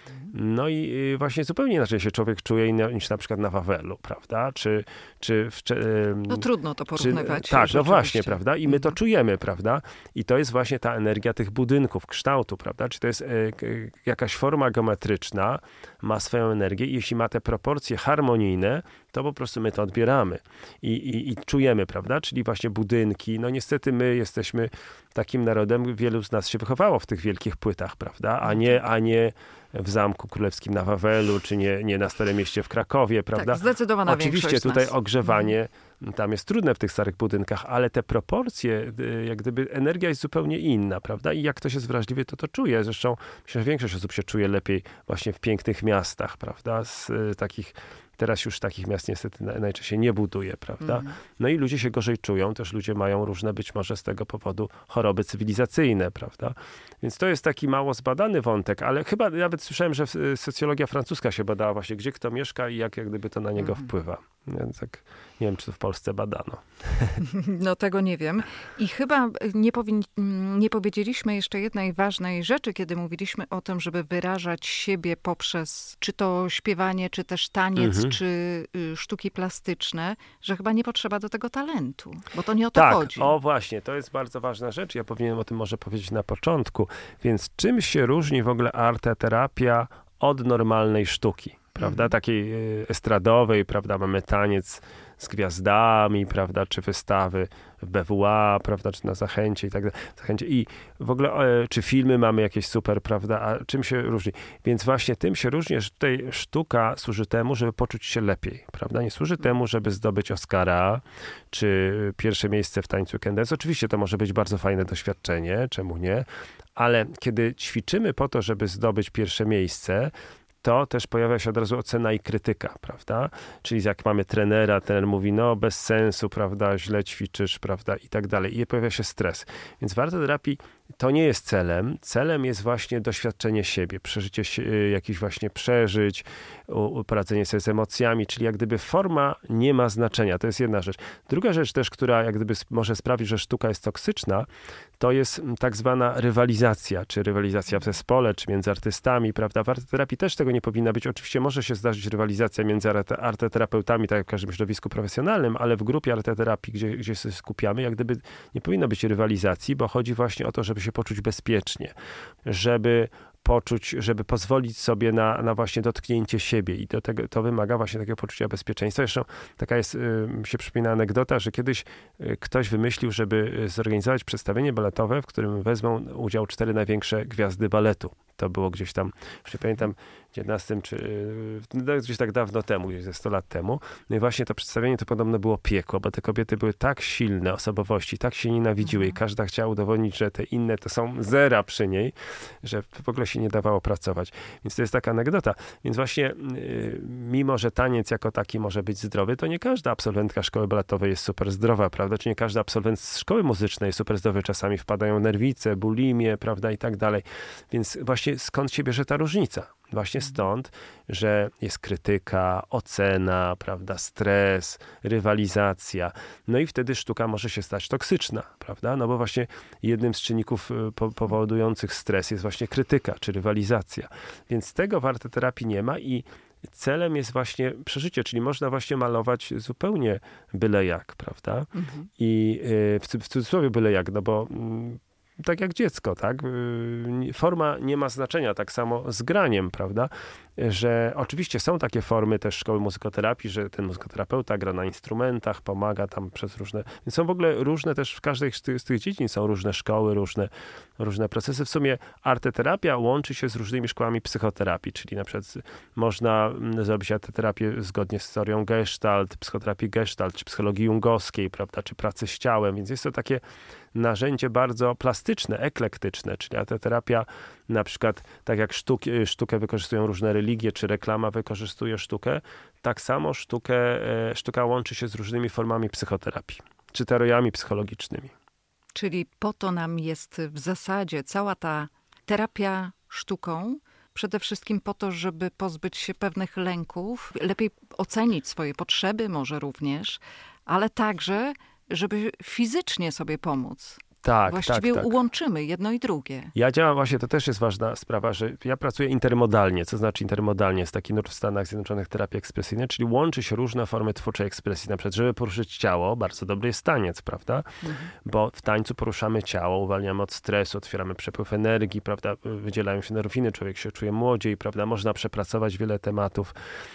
No i właśnie zupełnie inaczej się człowiek czuje niż na przykład na Wawelu, prawda? Czy, czy w, no trudno to porównywać. Czy, tak, no właśnie, prawda? I my to czujemy, prawda? I to jest właśnie ta energia tych budynków, kształtu, prawda? Czy to jest e, jakaś forma geometryczna, ma swoją energię i jeśli ma te proporcje harmonijne, to po prostu my to odbieramy i, i, i czujemy, prawda? Czyli właśnie budynki. No niestety my jesteśmy takim narodem, wielu z nas się wychowało w tych wielkich płytach, prawda? A nie, a nie w Zamku Królewskim na Wawelu, czy nie, nie na Starym Mieście w Krakowie, prawda? Tak, zdecydowana Oczywiście większość tutaj nas. ogrzewanie tam jest trudne w tych starych budynkach, ale te proporcje, jak gdyby energia jest zupełnie inna, prawda? I jak ktoś jest wrażliwy, to to czuje. Zresztą myślę, że większość osób się czuje lepiej właśnie w pięknych miastach, prawda? Z y, takich Teraz już takich miast niestety najczęściej nie buduje, prawda? Mm. No i ludzie się gorzej czują, też ludzie mają różne być może z tego powodu choroby cywilizacyjne, prawda? Więc to jest taki mało zbadany wątek, ale chyba nawet słyszałem, że socjologia francuska się badała właśnie, gdzie kto mieszka i jak, jak gdyby to na niego mm. wpływa. Więc tak, nie wiem, czy to w Polsce badano. No tego nie wiem. I chyba nie, powin... nie powiedzieliśmy jeszcze jednej ważnej rzeczy, kiedy mówiliśmy o tym, żeby wyrażać siebie poprzez czy to śpiewanie, czy też taniec, mhm. czy y, sztuki plastyczne, że chyba nie potrzeba do tego talentu, bo to nie o to tak, chodzi. O właśnie, to jest bardzo ważna rzecz. Ja powinienem o tym może powiedzieć na początku. Więc czym się różni w ogóle arteterapia od normalnej sztuki? Prawda, takiej estradowej, prawda, mamy taniec z gwiazdami, prawda, czy wystawy w B W A, prawda, czy na Zachęcie i tak dalej. Zachęcie. I w ogóle, czy filmy mamy jakieś super, prawda, a czym się różni? Więc właśnie tym się różni, że tutaj sztuka służy temu, żeby poczuć się lepiej, prawda, nie służy temu, żeby zdobyć Oscara, czy pierwsze miejsce w tańcu Can Dance. Oczywiście to może być bardzo fajne doświadczenie, czemu nie, ale kiedy ćwiczymy po to, żeby zdobyć pierwsze miejsce, to też pojawia się od razu ocena i krytyka, prawda? Czyli jak mamy trenera, trener mówi, no bez sensu, prawda, źle ćwiczysz, prawda, i tak dalej. I pojawia się stres. Więc w arteterapii to nie jest celem. Celem jest właśnie doświadczenie siebie, przeżycie jakichś właśnie przeżyć, poradzenie sobie z emocjami, czyli jak gdyby forma nie ma znaczenia. To jest jedna rzecz. Druga rzecz też, która jak gdyby może sprawić, że sztuka jest toksyczna, to jest tak zwana rywalizacja, czy rywalizacja w zespole, czy między artystami, prawda? W arteterapii też tego nie powinna być. Oczywiście może się zdarzyć rywalizacja między arteterapeutami, tak jak w każdym środowisku profesjonalnym, ale w grupie arteterapii, gdzie, gdzie się skupiamy, jak gdyby nie powinno być rywalizacji, bo chodzi właśnie o to, żeby się poczuć bezpiecznie, żeby poczuć, żeby pozwolić sobie na, na właśnie dotknięcie siebie i do tego, to wymaga właśnie takiego poczucia bezpieczeństwa. Zresztą taka jest, się przypomina anegdota, że kiedyś ktoś wymyślił, żeby zorganizować przedstawienie baletowe, w którym wezmą udział cztery największe gwiazdy baletu. To było gdzieś tam, już nie pamiętam, w dziewiętnastym czy gdzieś tak dawno temu, gdzieś ze sto lat temu. No i właśnie to przedstawienie to podobno było piekło, bo te kobiety były tak silne osobowości, tak się nienawidziły i każda chciała udowodnić, że te inne to są zera przy niej, że w ogóle się nie dawało pracować. Więc to jest taka anegdota. Więc właśnie mimo, że taniec jako taki może być zdrowy, to nie każda absolwentka szkoły baletowej jest super zdrowa, prawda? Czy nie każdy absolwent z szkoły muzycznej jest super zdrowy. Czasami wpadają nerwice, bulimię, prawda? I tak dalej. Więc właśnie skąd się bierze ta różnica? Właśnie stąd, że jest krytyka, ocena, prawda, stres, rywalizacja. No i wtedy sztuka może się stać toksyczna, prawda? No bo właśnie jednym z czynników po- powodujących stres jest właśnie krytyka czy rywalizacja. Więc tego w arteterapii nie ma i celem jest właśnie przeżycie, czyli można właśnie malować zupełnie byle jak, prawda? Mhm. I w, w cudzysłowie byle jak, no bo tak jak dziecko, tak? Forma nie ma znaczenia, tak samo z graniem, prawda? że oczywiście są takie formy też szkoły muzykoterapii, że ten muzykoterapeuta gra na instrumentach, pomaga tam przez różne, więc są w ogóle różne też w każdej z tych, z tych dziedzin są różne szkoły, różne, różne procesy. W sumie arteterapia łączy się z różnymi szkołami psychoterapii, czyli na przykład można zrobić arteterapię zgodnie z teorią Gestalt, psychoterapii Gestalt, czy psychologii jungowskiej, prawda, czy pracy z ciałem, więc jest to takie narzędzie bardzo plastyczne, eklektyczne, czyli arteterapia na przykład, tak jak sztuk, sztukę wykorzystują różne religie, czy reklama wykorzystuje sztukę, tak samo sztukę, sztuka łączy się z różnymi formami psychoterapii, czy teoriami psychologicznymi. Czyli po to nam jest w zasadzie cała ta terapia sztuką, przede wszystkim po to, żeby pozbyć się pewnych lęków, lepiej ocenić swoje potrzeby może również, ale także żeby fizycznie sobie pomóc. Tak, Właściwie tak, tak. ułączymy jedno i drugie. Ja działam właśnie, to też jest ważna sprawa, że ja pracuję intermodalnie. Co znaczy intermodalnie? Jest taki nurt w Stanach Zjednoczonych terapii ekspresyjnej, czyli łączy się różne formy twórczej ekspresji. Na przykład, żeby poruszyć ciało, bardzo dobry jest taniec, prawda? Mhm. Bo w tańcu poruszamy ciało, uwalniamy od stresu, otwieramy przepływ energii, prawda? Wydzielają się endorfiny, człowiek się czuje młodziej, prawda? Można przepracować wiele tematów.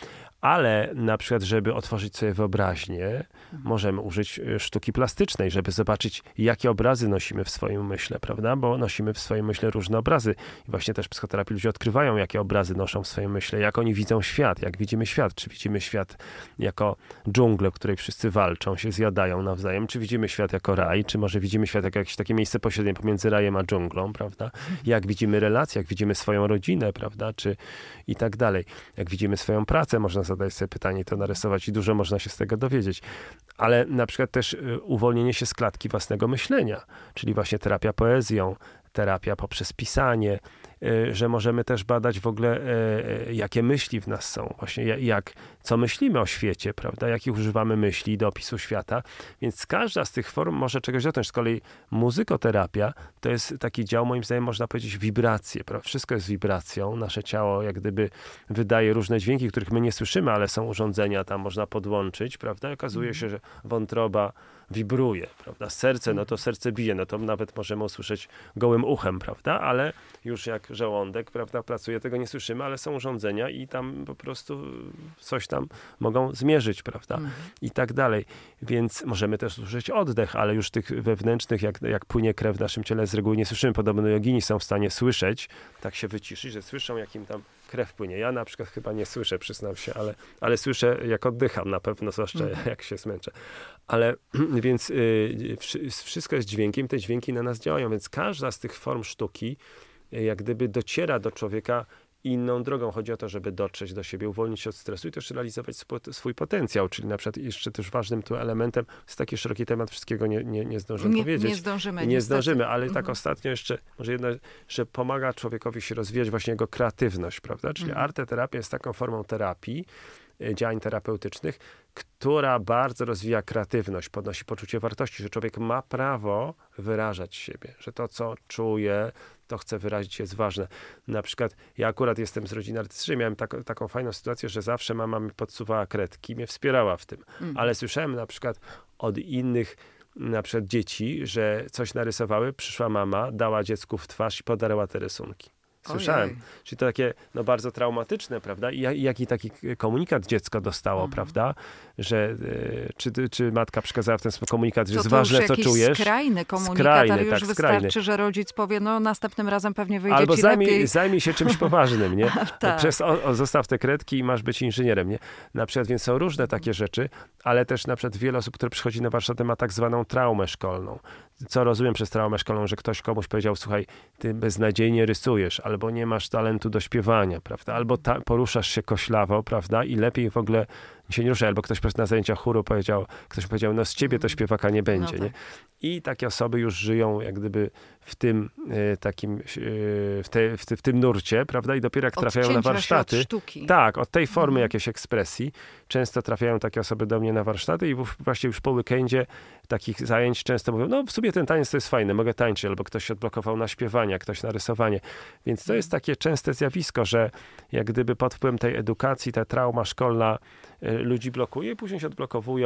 Ale na przykład, żeby otworzyć sobie wyobraźnię, mhm. możemy użyć sztuki plastycznej, żeby zobaczyć, jakie obrazy nosimy w swoim umyśle, prawda? Bo nosimy w swoim umyśle różne obrazy. I właśnie też w psychoterapii ludzie odkrywają, jakie obrazy noszą w swoim umyśle, jak oni widzą świat, jak widzimy świat. Czy widzimy świat jako dżunglę, w której wszyscy walczą, się zjadają nawzajem, czy widzimy świat jako raj, czy może widzimy świat jako jakieś takie miejsce pośrednie pomiędzy rajem a dżunglą, prawda? Jak widzimy relacje, jak widzimy swoją rodzinę, prawda? Czy i tak dalej. Jak widzimy swoją pracę, można zadać sobie pytanie, to narysować i dużo można się z tego dowiedzieć. Ale na przykład też uwolnienie się z klatki własnego myślenia, czyli właśnie terapia poezją, terapia poprzez pisanie, że możemy też badać w ogóle, jakie myśli w nas są, właśnie jak, co myślimy o świecie, prawda, jakich używamy myśli do opisu świata, więc każda z tych form może czegoś dotknąć. Z kolei muzykoterapia to jest taki dział, moim zdaniem, można powiedzieć, wibracje, prawda? Wszystko jest wibracją, nasze ciało jak gdyby wydaje różne dźwięki, których my nie słyszymy, ale są urządzenia, tam można podłączyć, prawda, i okazuje się, że wątroba wibruje, prawda, serce, no to serce bije, no to nawet możemy usłyszeć gołym uchem, prawda, ale już jak żołądek, prawda, pracuje, tego nie słyszymy, ale są urządzenia i tam po prostu coś tam mogą zmierzyć, prawda, mhm. i tak dalej. Więc możemy też słyszeć oddech, ale już tych wewnętrznych, jak, jak płynie krew w naszym ciele, z reguły nie słyszymy. Podobno jogini są w stanie słyszeć, tak się wyciszyć, że słyszą, jak im tam krew płynie. Ja na przykład chyba nie słyszę, przyznam się, ale, ale słyszę, jak oddycham na pewno, zwłaszcza mhm. jak się zmęczę. Ale więc y, wszystko jest dźwiękiem, te dźwięki na nas działają, więc każda z tych form sztuki jak gdyby dociera do człowieka inną drogą. Chodzi o to, żeby dotrzeć do siebie, uwolnić się od stresu i też realizować swój, swój potencjał. Czyli na przykład jeszcze też ważnym tu elementem, jest taki szeroki temat, wszystkiego nie, nie, nie zdążymy nie, powiedzieć. Nie zdążymy. Nie zdążymy, ale mhm. tak ostatnio jeszcze, może jedno, że pomaga człowiekowi się rozwijać właśnie jego kreatywność, prawda? Czyli mhm. arteterapia jest taką formą terapii, działań terapeutycznych, która bardzo rozwija kreatywność, podnosi poczucie wartości, że człowiek ma prawo wyrażać siebie, że to, co czuje, to chce wyrazić, jest ważne. Na przykład ja akurat jestem z rodziny artystycznej, miałem tak, taką fajną sytuację, że zawsze mama mi podsuwała kredki, mnie wspierała w tym, mm. ale słyszałem na przykład od innych na przykład dzieci, że coś narysowały, przyszła mama, dała dziecku w twarz i podarła te rysunki. Słyszałem. Ojej. Czyli to takie no, bardzo traumatyczne, prawda? I jaki taki komunikat dziecko dostało, mhm. prawda? Że y, czy, czy matka przekazała w ten sposób komunikat, że to jest to ważne, co czujesz? Skrajny komunikat, skrajny, ale już tak, wystarczy, skrajny. że rodzic powie, no następnym razem pewnie wyjdzie Albo ci zajmij, lepiej. zajmij się czymś poważnym, nie? tak. Przez, o, o, zostaw te kredki i masz być inżynierem, nie? Na przykład, więc są różne takie rzeczy, ale też na przykład wiele osób, które przychodzi na warsztaty, ma tak zwaną traumę szkolną. Co rozumiem przez traumę szkolną, że ktoś komuś powiedział, słuchaj, ty beznadziejnie rysujesz, albo nie masz talentu do śpiewania, prawda? Albo ta, poruszasz się koślawo, prawda? I lepiej w ogóle się nie ruszaj. Albo ktoś na zajęciach chóru powiedział, ktoś powiedział, no z ciebie to śpiewaka nie będzie, no tak. nie? I takie osoby już żyją jak gdyby w tym e, takim, e, w, te, w, te, w tym nurcie, prawda? I dopiero jak trafiają na warsztaty, się od sztuki. tak, od tej formy mhm. jakiejś ekspresji, często trafiają takie osoby do mnie na warsztaty i właśnie już po weekendzie takich zajęć często mówią, no w sumie ten taniec to jest fajny, mogę tańczyć, albo ktoś się odblokował na śpiewanie, ktoś na rysowanie. Więc to jest takie częste zjawisko, że jak gdyby pod wpływem tej edukacji, ta trauma szkolna y, ludzi blokuje i później się odblokowują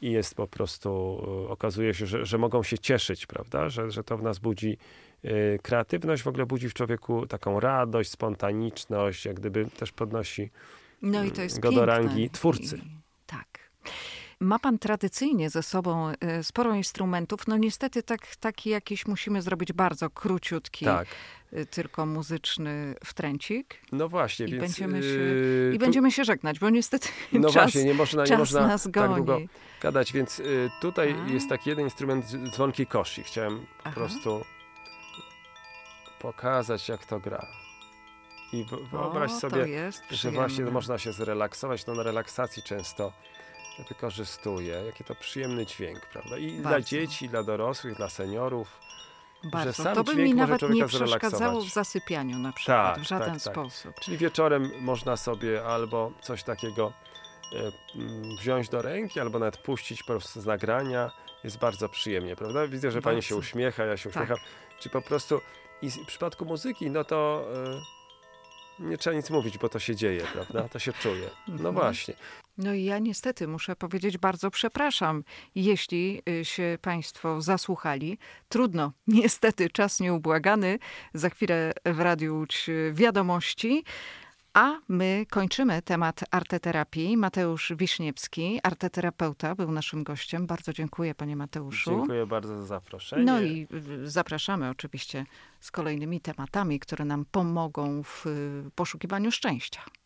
i jest po prostu, okazuje się, że, że mogą się cieszyć, prawda? Że, że to w nas budzi y, kreatywność, w ogóle budzi w człowieku taką radość, spontaniczność, jak gdyby też podnosi No i to jest go piękne. do rangi twórcy. I, tak. Ma pan tradycyjnie ze sobą y, sporo instrumentów. No niestety tak, taki jakiś musimy zrobić bardzo króciutki, Tak. y, tylko muzyczny wtręcik. No właśnie, I, więc... będziemy, się, yy, i tu- będziemy się żegnać, bo niestety No czas, właśnie, nie można, nie czas można nas tak goni. długo gadać, więc y, tutaj A. jest taki jeden instrument, z- dzwonki koshi. Chciałem po Aha. prostu pokazać, jak to gra. I w- wyobraź O, sobie, to jest że właśnie przyjemne. można się zrelaksować. No na relaksacji często wykorzystuję. Jaki to przyjemny dźwięk, prawda? I dla Bardzo. dzieci, i dla dorosłych, dla seniorów. Bardzo. sam To by dźwięk mi może nawet człowieka nie przeszkadzało w zrelaksować. zasypianiu na przykład, Tak, w żaden tak, tak. sposób. Czyli wieczorem można sobie albo coś takiego e, mm, wziąć do ręki, albo nawet puścić po prostu z nagrania. Jest bardzo przyjemnie, prawda? Widzę, że pani się Bardzo. uśmiecha, ja się Tak. uśmiecham. Czy po prostu i z- w przypadku muzyki, no to e, nie trzeba nic mówić, bo to się dzieje, prawda? To się czuje. No Mhm. właśnie. No i ja niestety muszę powiedzieć bardzo przepraszam, jeśli y, się państwo zasłuchali. Trudno, niestety czas nieubłagany. Za chwilę w Radiu Łódź y, wiadomości. A my kończymy temat arteterapii. Mateusz Wiśniewski, arteterapeuta, był naszym gościem. Bardzo dziękuję, panie Mateuszu. Dziękuję bardzo za zaproszenie. No i y, zapraszamy oczywiście z kolejnymi tematami, które nam pomogą w y, poszukiwaniu szczęścia.